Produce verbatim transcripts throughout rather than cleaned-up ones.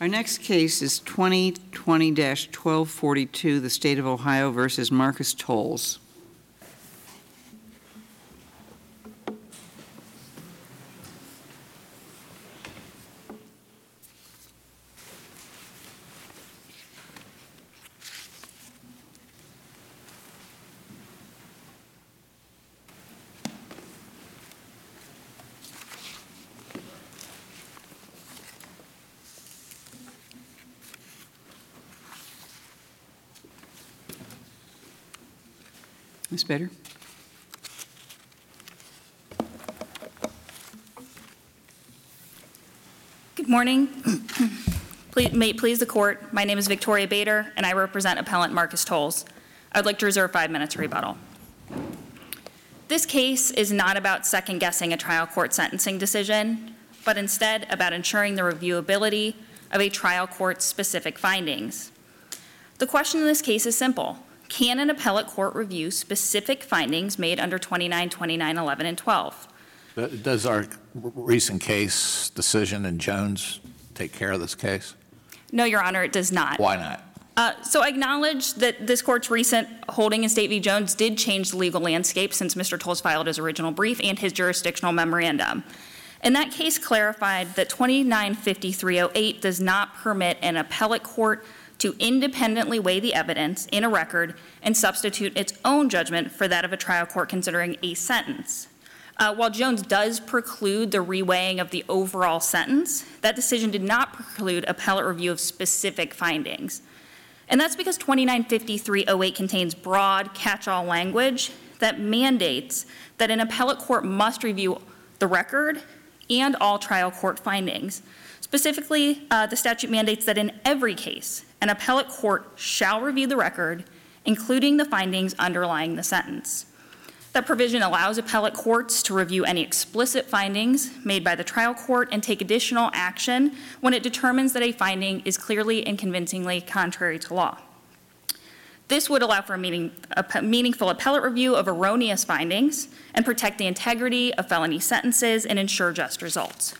Our next case is twenty twenty dash twelve forty-two, the State of Ohio versus Marcus Tolles. Miz Bader. Good morning. Please, may it please the court, my name is Victoria Bader, and I represent appellant Marcus Tolles. I'd like to reserve five minutes for rebuttal. This case is not about second-guessing a trial court sentencing decision, but instead about ensuring the reviewability of a trial court's specific findings. The question in this case is simple. Can an appellate court review specific findings made under twenty-nine, twenty-nine, eleven, and twelve? Does our recent case decision in Jones take care of this case? No, Your Honor, it does not. Why not? Uh, so I acknowledge that this court's recent holding in State v. Jones did change the legal landscape since Mister Tolles filed his original brief and his jurisdictional memorandum. And that case clarified that twenty-nine fifty-three oh eight does not permit an appellate court to independently weigh the evidence in a record and substitute its own judgment for that of a trial court considering a sentence. Uh, while Jones does preclude the reweighing of the overall sentence, that decision did not preclude appellate review of specific findings. And that's because twenty-nine fifty-three oh eight contains broad catch-all language that mandates that an appellate court must review the record and all trial court findings. Specifically, uh, the statute mandates that in every case, an appellate court shall review the record, including the findings underlying the sentence. That provision allows appellate courts to review any explicit findings made by the trial court and take additional action when it determines that a finding is clearly and convincingly contrary to law. This would allow for a, meaning, a meaningful appellate review of erroneous findings and protect the integrity of felony sentences and ensure just results.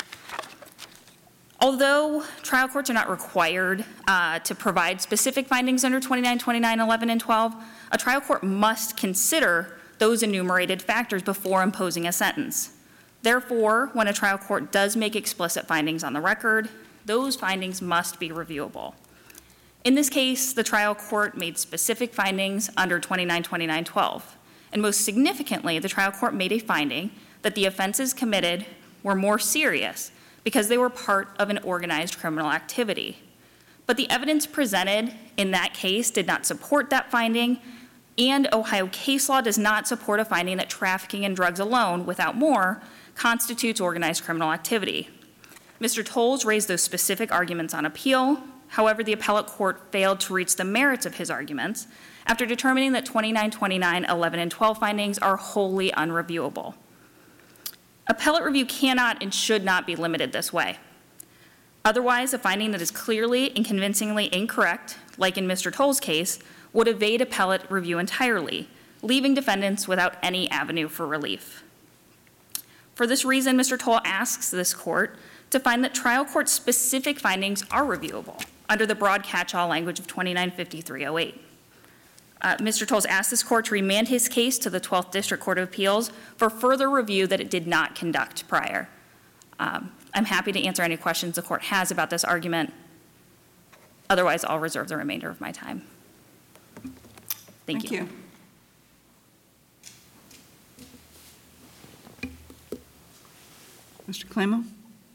Although trial courts are not required uh, to provide specific findings under twenty-nine, twenty-nine, eleven, and twelve, a trial court must consider those enumerated factors before imposing a sentence. Therefore, when a trial court does make explicit findings on the record, those findings must be reviewable. In this case, the trial court made specific findings under twenty-nine, twenty-nine, twelve. And most significantly, the trial court made a finding that the offenses committed were more serious because they were part of an organized criminal activity. But the evidence presented in that case did not support that finding, and Ohio case law does not support a finding that trafficking in drugs alone, without more, constitutes organized criminal activity. Mister Tolles raised those specific arguments on appeal. However, the appellate court failed to reach the merits of his arguments after determining that twenty-nine, twenty-nine, eleven, and twelve findings are wholly unreviewable. Appellate review cannot and should not be limited this way. Otherwise, a finding that is clearly and convincingly incorrect, like in Mister Tolles' case, would evade appellate review entirely, leaving defendants without any avenue for relief. For this reason, Mister Tolles asks this court to find that trial court specific findings are reviewable under the broad catch-all language of twenty-nine fifty-three oh eight. Uh, Mister Tolles asked this court to remand his case to the twelfth District Court of Appeals for further review that it did not conduct prior. Um, I'm happy to answer any questions the court has about this argument. Otherwise, I'll reserve the remainder of my time. Thank, Thank you. you. Mister Clamo?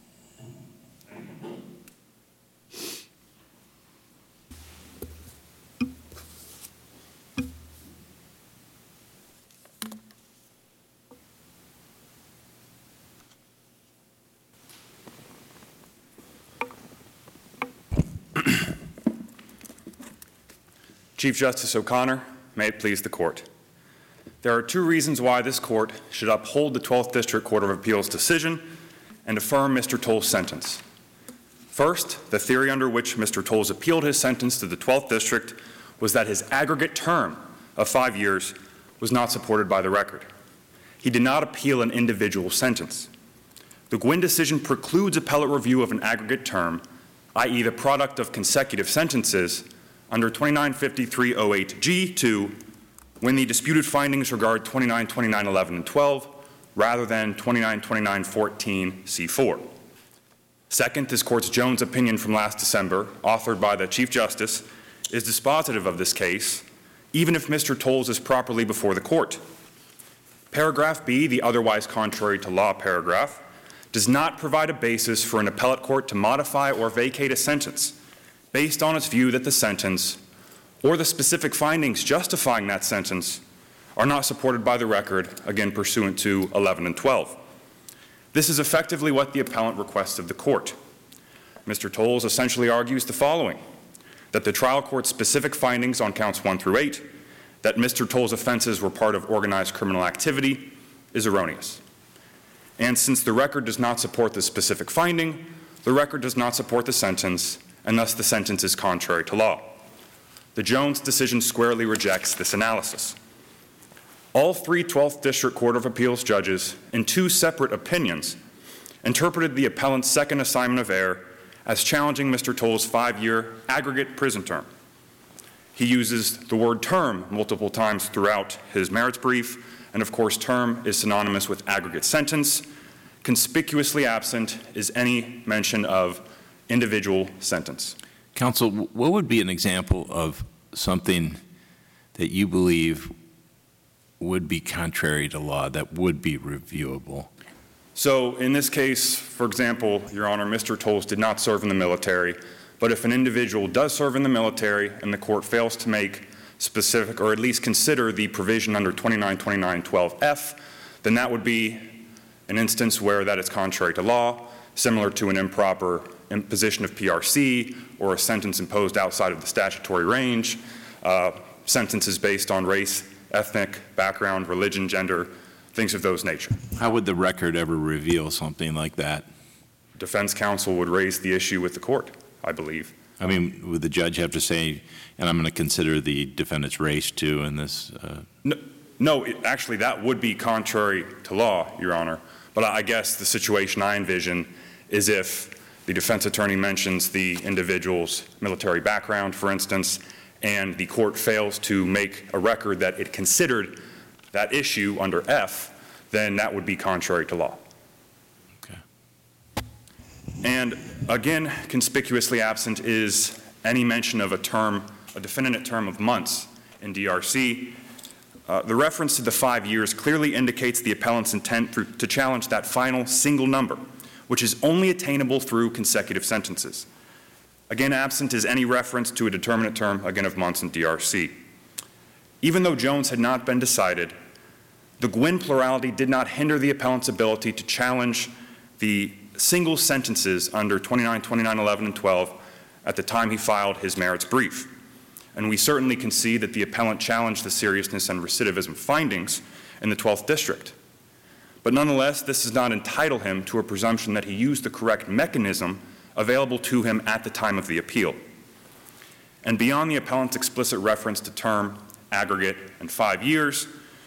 Chief Justice O'Connor, may it please the court. There are two reasons why this court should uphold the twelfth District Court of Appeals decision and affirm Mister Tolles' sentence. First, the theory under which Mister Tolles appealed his sentence to the twelfth District was that his aggregate term of five years was not supported by the record. He did not appeal an individual sentence. The Gwynn decision precludes appellate review of an aggregate term that is the product of consecutive sentences, under twenty-nine fifty-three oh eight G two when the disputed findings regard twenty-nine twenty-nine eleven and twelve rather than twenty-nine twenty-nine fourteen C four. Second, this Court's Jones opinion from last December, authored by the Chief Justice, is dispositive of this case, even if Mister Tolles is properly before the Court. Paragraph B, the otherwise contrary to law paragraph, does not provide a basis for an appellate court to modify or vacate a sentence based on its view that the sentence or the specific findings justifying that sentence are not supported by the record, again pursuant to eleven and twelve. This is effectively what the appellant requests of the Court. Mister Tolles essentially argues the following: that the trial court's specific findings on counts one through eight, that Mister Tolles' offenses were part of organized criminal activity, is erroneous. And since the record does not support the specific finding, the record does not support the sentence, and thus the sentence is contrary to law. The Jones decision squarely rejects this analysis. All three twelfth District Court of Appeals judges, in two separate opinions, interpreted the appellant's second assignment of error as challenging Mister Tolles' five-year aggregate prison term. He uses the word term multiple times throughout his merits brief, and of course term is synonymous with aggregate sentence. Conspicuously absent is any mention of individual sentence. Counsel, what would be an example of something that you believe would be contrary to law, that would be reviewable? So in this case, for example, Your Honor, Mister Tolles did not serve in the military, but if an individual does serve in the military and the court fails to make specific, or at least consider the provision under twenty-nine twenty-nine twelve F, then that would be an instance where that is contrary to law, similar to an improper imposition of P R C or a sentence imposed outside of the statutory range, uh, sentences based on race, ethnic background, religion, gender, things of those nature. How would the record ever reveal something like that? Defense counsel would raise the issue with the court, I believe. I mean, would the judge have to say, and I'm going to consider the defendant's race too in this? Uh... No, no it, actually, that would be contrary to law, Your Honor. But I guess the situation I envision is if the defense attorney mentions the individual's military background, for instance, and the court fails to make a record that it considered that issue under F, then that would be contrary to law. Okay. And again, conspicuously absent is any mention of a term, a definite term of months in D R C. Uh, the reference to the five years clearly indicates the appellant's intent through, to challenge that final single number, which is only attainable through consecutive sentences. Again, absent is any reference to a determinate term, again, of months in D R C. Even though Jones had not been decided, the Gwynn plurality did not hinder the appellant's ability to challenge the single sentences under twenty-nine twenty-nine eleven and twelve at the time he filed his merits brief. And we certainly can see that the appellant challenged the seriousness and recidivism findings in the twelfth District. But nonetheless, this does not entitle him to a presumption that he used the correct mechanism available to him at the time of the appeal. And beyond the appellant's explicit reference to term, aggregate, and five years,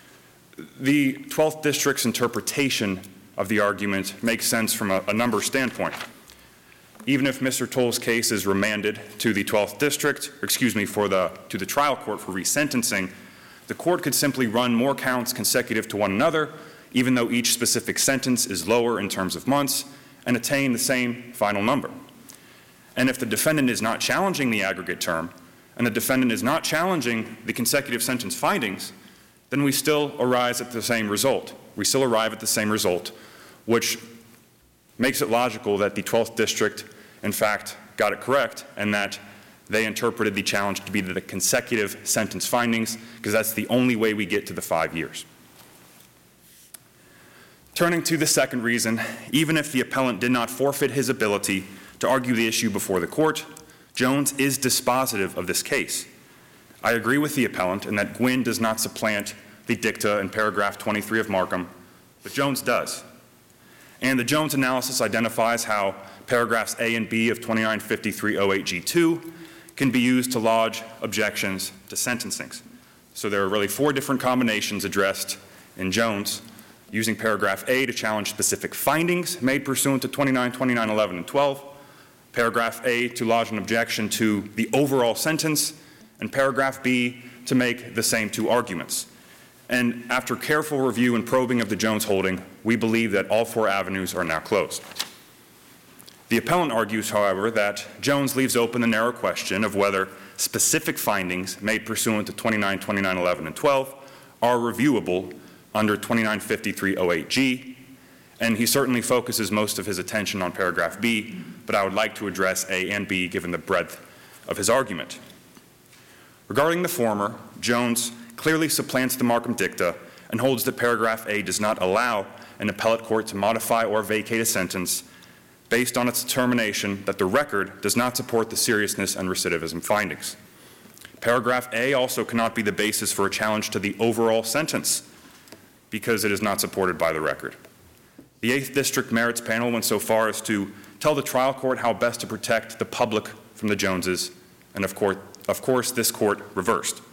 the twelfth District's interpretation of the argument makes sense from a, a number standpoint. Even if Mister Tolles' case is remanded to the twelfth District, or excuse me, for the, to the trial court for resentencing, the court could simply run more counts consecutive to one another, even though each specific sentence is lower in terms of months, and attain the same final number. And if the defendant is not challenging the aggregate term, and the defendant is not challenging the consecutive sentence findings, then we still arise at the same result. We still arrive at the same result, which makes it logical that the twelfth District, in fact, got it correct, and that they interpreted the challenge to be the consecutive sentence findings, because that's the only way we get to the five years. Turning to the second reason, even if the appellant did not forfeit his ability to argue the issue before the court, Jones is dispositive of this case. I agree with the appellant in that Gwynn does not supplant the dicta in paragraph twenty-three of Markham, but Jones does. And the Jones analysis identifies how paragraphs A and B of twenty-nine fifty-three oh eight G two can be used to lodge objections to sentencings. So there are really four different combinations addressed in Jones, using paragraph A to challenge specific findings made pursuant to twenty-nine twenty-nine eleven and twelve, Paragraph A to lodge an objection to the overall sentence, and paragraph B to make the same two arguments. And after careful review and probing of the Jones holding, we believe that all four avenues are now closed. The appellant argues, however, that Jones leaves open the narrow question of whether specific findings made pursuant to twenty-nine, twenty-nine, eleven, and twelve are reviewable under twenty-nine fifty-three oh eight G, and he certainly focuses most of his attention on paragraph B, but I would like to address A and B given the breadth of his argument. Regarding the former, Jones clearly supplants the Markham dicta and holds that paragraph A does not allow an appellate court to modify or vacate a sentence based on its determination that the record does not support the seriousness and recidivism findings. Paragraph A also cannot be the basis for a challenge to the overall sentence because it is not supported by the record. The eighth District Merits Panel went so far as to tell the trial court how best to protect the public from the Joneses, and of course, of course this court reversed.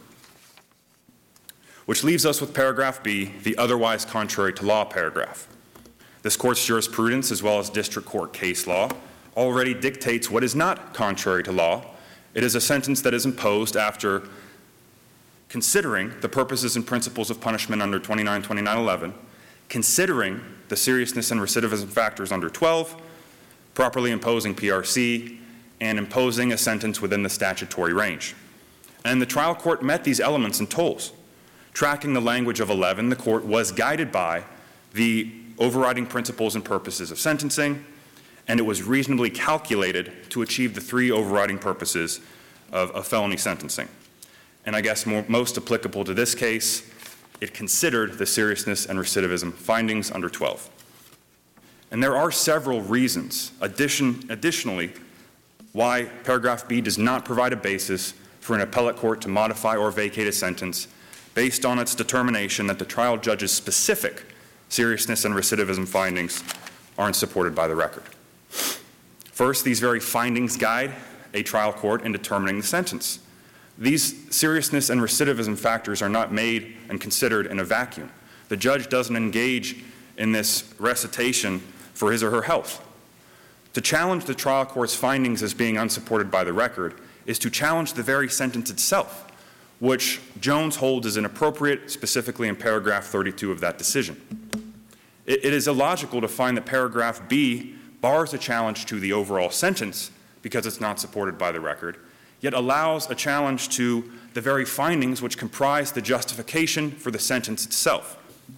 Which leaves us with paragraph B, the otherwise contrary to law paragraph. This court's jurisprudence, as well as district court case law, already dictates what is not contrary to law. It is a sentence that is imposed after considering the purposes and principles of punishment under twenty-nine, twenty-nine, eleven, considering the seriousness and recidivism factors under twelve, properly imposing P R C, and imposing a sentence within the statutory range. And the trial court met these elements in tolls. Tracking the language of eleven, the court was guided by the overriding principles and purposes of sentencing, and it was reasonably calculated to achieve the three overriding purposes of, of felony sentencing. And I guess more, most applicable to this case, it considered the seriousness and recidivism findings under twelve. And there are several reasons, addition, additionally, why paragraph B does not provide a basis for an appellate court to modify or vacate a sentence based on its determination that the trial judge's specific seriousness and recidivism findings aren't supported by the record. First, these very findings guide a trial court in determining the sentence. These seriousness and recidivism factors are not made and considered in a vacuum. The judge doesn't engage in this recitation for his or her health. To challenge the trial court's findings as being unsupported by the record is to challenge the very sentence itself, which Jones holds is inappropriate, specifically in paragraph thirty-two of that decision. It, it is illogical to find that paragraph B bars a challenge to the overall sentence because it's not supported by the record, yet allows a challenge to the very findings which comprise the justification for the sentence itself.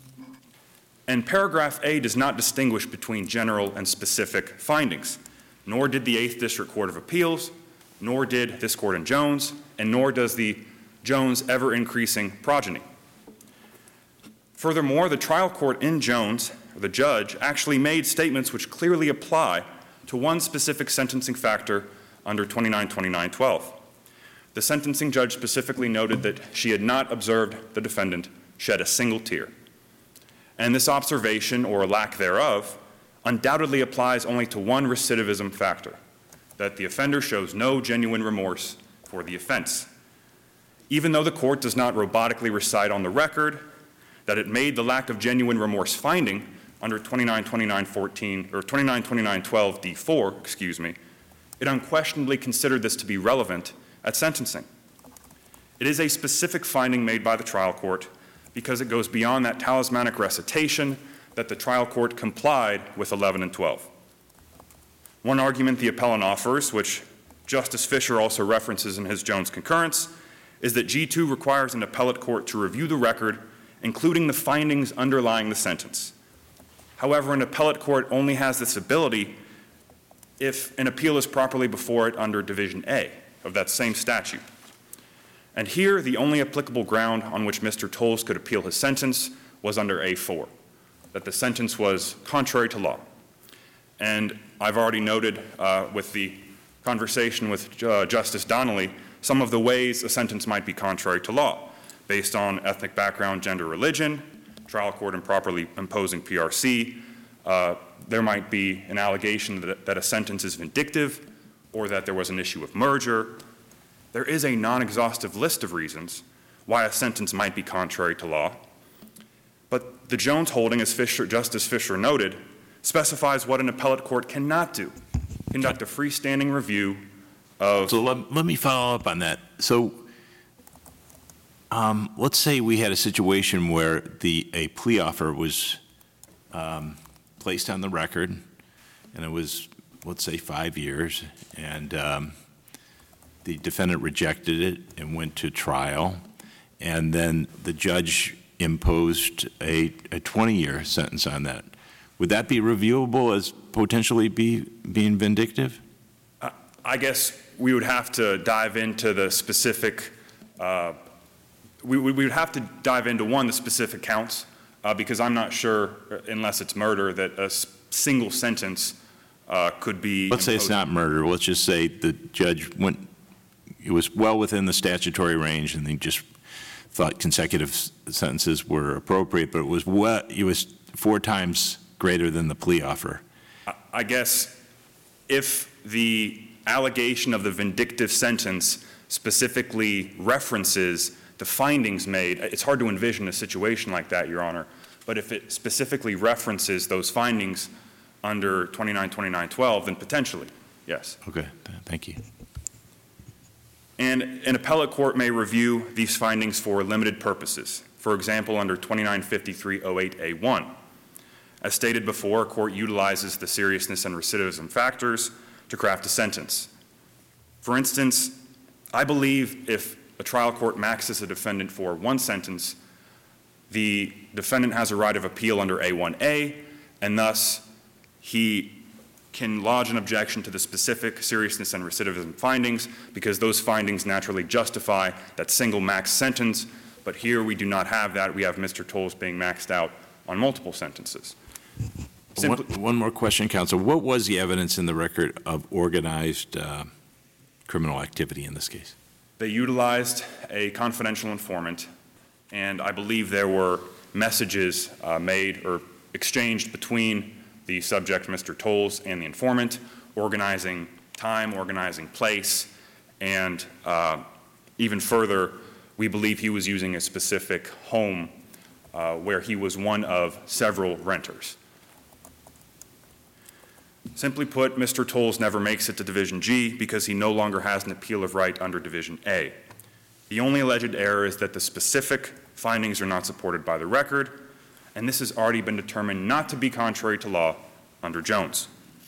And paragraph A does not distinguish between general and specific findings, nor did the eighth District Court of Appeals, nor did this court in Jones, and nor does the Jones ever-increasing progeny. Furthermore, the trial court in Jones, the judge, actually made statements which clearly apply to one specific sentencing factor under twenty-nine, twenty-nine, twelve. The sentencing judge specifically noted that she had not observed the defendant shed a single tear. And this observation, or lack thereof, undoubtedly applies only to one recidivism factor, that the offender shows no genuine remorse for the offense. Even though the court does not robotically recite on the record that it made the lack of genuine remorse finding under twenty-nine, twenty-nine, fourteen, or twenty-nine, twenty-nine, twelve D four, excuse me, it unquestionably considered this to be relevant at sentencing. It is a specific finding made by the trial court because it goes beyond that talismanic recitation that the trial court complied with eleven and twelve. One argument the appellant offers, which Justice Fisher also references in his Jones concurrence, is that G two requires an appellate court to review the record, including the findings underlying the sentence. However, an appellate court only has this ability if an appeal is properly before it under Division A of that same statute. And here, the only applicable ground on which Mister Tolles could appeal his sentence was under A four, that the sentence was contrary to law. And I've already noted uh, with the conversation with uh, Justice Donnelly some of the ways a sentence might be contrary to law, based on ethnic background, gender, religion, trial court improperly imposing P R C. Uh, there might be an allegation that, that a sentence is vindictive, or that there was an issue of merger. There is a non-exhaustive list of reasons why a sentence might be contrary to law. But the Jones holding, as Fisher, Justice Fisher noted, specifies what an appellate court cannot do. conduct a freestanding review of, So let, let me follow up on that. So um, let's say we had a situation where the, a plea offer was um, placed on the record, and it was, let's say, five years, and um, the defendant rejected it and went to trial, and then the judge imposed a, a twenty-year sentence on that. Would that be reviewable as potentially be, being vindictive? I guess we would have to dive into the specific, uh, we, we would have to dive into, one, the specific counts, uh, because I'm not sure, unless it's murder, that a s- single sentence uh, could be. Let's say it's imposed. not murder. Let's just say the judge went, it was well within the statutory range, and they just thought consecutive s- sentences were appropriate, but it was what, it was four times greater than the plea offer. I- I guess if the allegation of the vindictive sentence specifically references the findings made, it's hard to envision a situation like that, Your Honor, but if it specifically references those findings under twenty-nine twenty-nine twelve, then potentially, yes. Okay, th- thank you. And an appellate court may review these findings for limited purposes. For example, under twenty-nine fifty-three oh eight A one. As stated before, a court utilizes the seriousness and recidivism factors to craft a sentence. For instance, I believe if a trial court maxes a defendant for one sentence, the defendant has a right of appeal under A one A, and thus he can lodge an objection to the specific seriousness and recidivism findings because those findings naturally justify that single max sentence. But here we do not have that. We have Mister Tolles being maxed out on multiple sentences. One, Simply, one more question, counsel. What was the evidence in the record of organized uh, criminal activity in this case? they utilized a confidential informant, and I believe there were messages uh, made or exchanged between the subject, Mister Tolles, and the informant, organizing time, organizing place, and uh, even further, we believe he was using a specific home uh, where he was one of several renters. Simply put, Mister Tolles never makes it to Division G because he no longer has an appeal of right under Division A. The only alleged error is that the specific findings are not supported by the record, and this has already been determined not to be contrary to law under Jones.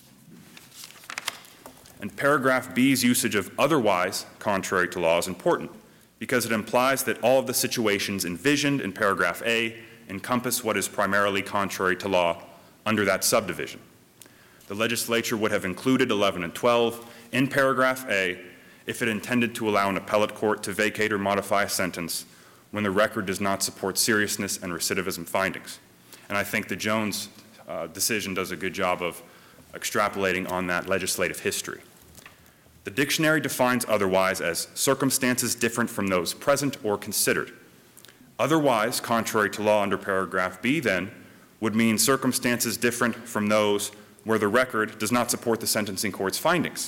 And paragraph B's usage of otherwise contrary to law is important because it implies that all of the situations envisioned in paragraph A encompass what is primarily contrary to law under that subdivision. The legislature would have included eleven and twelve in paragraph A if it intended to allow an appellate court to vacate or modify a sentence when the record does not support seriousness and recidivism findings. And I think the Jones uh, decision does a good job of extrapolating on that legislative history. The dictionary defines otherwise as circumstances different from those present or considered. Otherwise, contrary to law under paragraph B, then, would mean circumstances different from those where the record does not support the sentencing court's findings.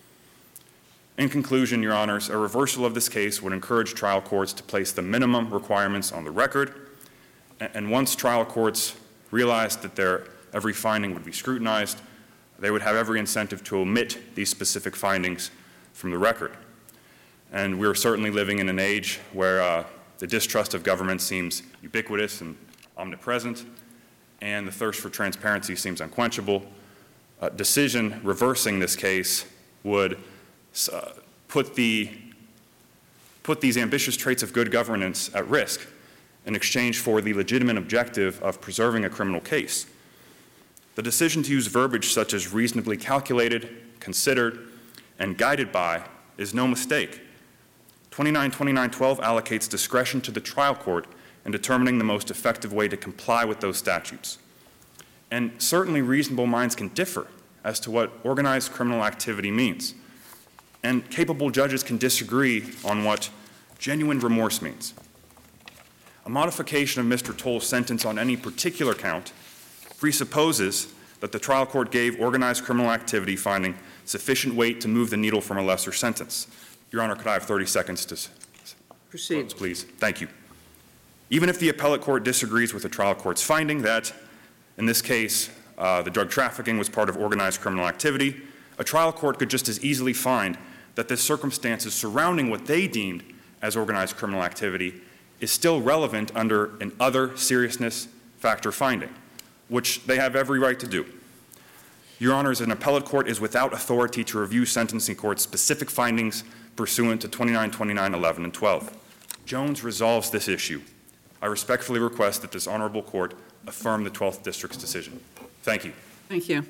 In conclusion, Your Honors, a reversal of this case would encourage trial courts to place the minimum requirements on the record, and once trial courts realized that their every finding would be scrutinized, they would have every incentive to omit these specific findings from the record. And we're certainly living in an age where uh, the distrust of government seems ubiquitous and omnipresent, and the thirst for transparency seems unquenchable. A decision reversing this case would uh, put, the, put these ambitious traits of good governance at risk in exchange for the legitimate objective of preserving a criminal case. The decision to use verbiage such as reasonably calculated, considered, and guided by is no mistake. twenty-nine twenty-nine twelve allocates discretion to the trial court in determining the most effective way to comply with those statutes. And certainly reasonable minds can differ as to what organized criminal activity means. And capable judges can disagree on what genuine remorse means. A modification of Mister Tolles' sentence on any particular count presupposes that the trial court gave organized criminal activity finding sufficient weight to move the needle from a lesser sentence. Your Honor, could I have thirty seconds to Proceed. close, please? Thank you. Even if the appellate court disagrees with the trial court's finding that, in this case, uh, the drug trafficking was part of organized criminal activity, a trial court could just as easily find that the circumstances surrounding what they deemed as organized criminal activity is still relevant under an other seriousness factor finding, which they have every right to do. Your Honors, an appellate court is without authority to review sentencing court's specific findings pursuant to twenty-nine, twenty-nine, eleven, and twelve. Jones resolves this issue. I respectfully request that this honorable court affirm the twelfth District's decision. Thank you. Thank you.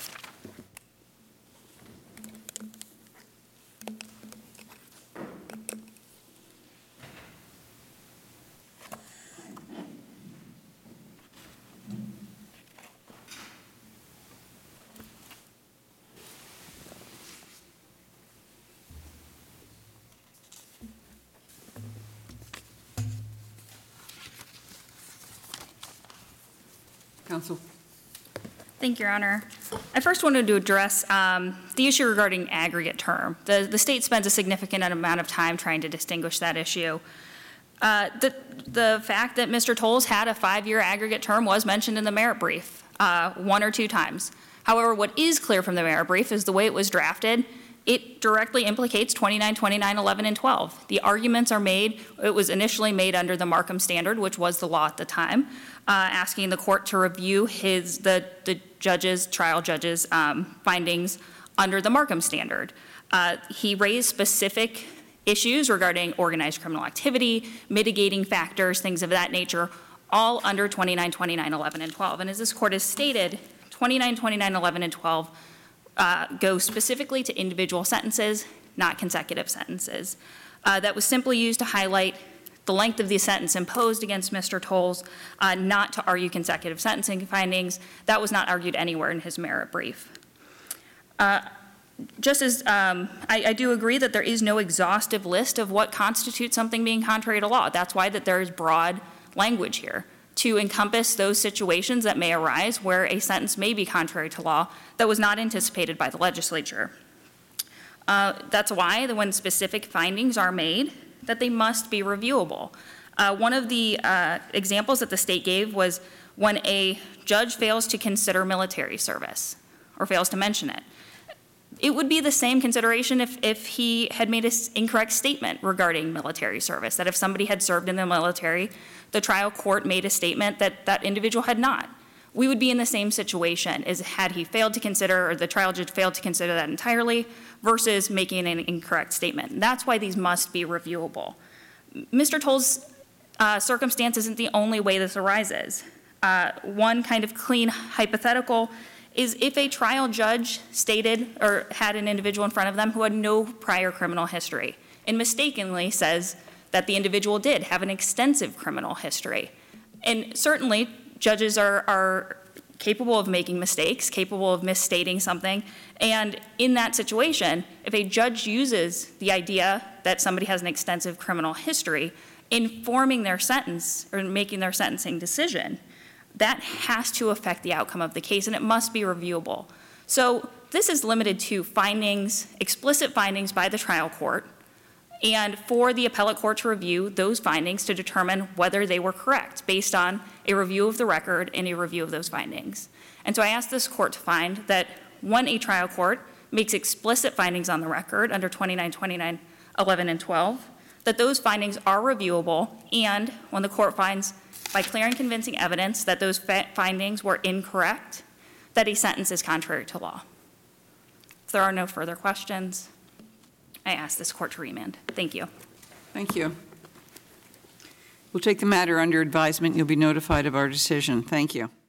Counsel. Thank you, Your Honor. I first wanted to address um, the issue regarding aggregate term. The, the state spends a significant amount of time trying to distinguish that issue. Uh, the, the fact that Mister Tolles had a five-year aggregate term was mentioned in the merit brief uh, one or two times. However, what is clear from the merit brief is the way it was drafted, it directly implicates twenty-nine, twenty-nine, eleven, and twelve. The arguments are made, it was initially made under the Markham standard, which was the law at the time, uh, asking the court to review his, the, the judge's, trial judge's um, findings under the Markham standard. Uh, he raised specific issues regarding organized criminal activity, mitigating factors, things of that nature, all under twenty-nine, twenty-nine, eleven, and twelve. And as this court has stated, twenty-nine, twenty-nine, eleven, and twelve Uh, go specifically to individual sentences, not consecutive sentences. Uh, that was simply used to highlight the length of the sentence imposed against Mister Tolles, uh, not to argue consecutive sentencing findings. That was not argued anywhere in his merit brief. Uh, just as um, I, I do agree that there is no exhaustive list of what constitutes something being contrary to law. That's why that there is broad language here to encompass those situations that may arise where a sentence may be contrary to law that was not anticipated by the legislature. Uh, that's why that when specific findings are made, that they must be reviewable. Uh, one of the uh, examples that the state gave was when a judge fails to consider military service or fails to mention it. It would be the same consideration if, if he had made an incorrect statement regarding military service, that if somebody had served in the military, the trial court made a statement that that individual had not. We would be in the same situation as had he failed to consider, or the trial judge failed to consider that entirely, versus making an incorrect statement. And that's why these must be reviewable. Mister Tolles' uh, circumstance isn't the only way this arises. Uh, one kind of clean hypothetical is if a trial judge stated or had an individual in front of them who had no prior criminal history and mistakenly says that the individual did have an extensive criminal history. And certainly, judges are, are capable of making mistakes, capable of misstating something. And in that situation, if a judge uses the idea that somebody has an extensive criminal history in forming their sentence or making their sentencing decision, that has to affect the outcome of the case, and it must be reviewable. So this is limited to findings, explicit findings by the trial court, and for the appellate court to review those findings to determine whether they were correct based on a review of the record and a review of those findings. And so I ask this court to find that when a trial court makes explicit findings on the record under twenty-nine, twenty-nine, eleven, and twelve, that those findings are reviewable, and when the court finds by clear and convincing evidence that those findings were incorrect, that a sentence is contrary to law. If there are no further questions, I ask this court to remand. Thank you. Thank you. We'll take the matter under advisement. You'll be notified of our decision. Thank you.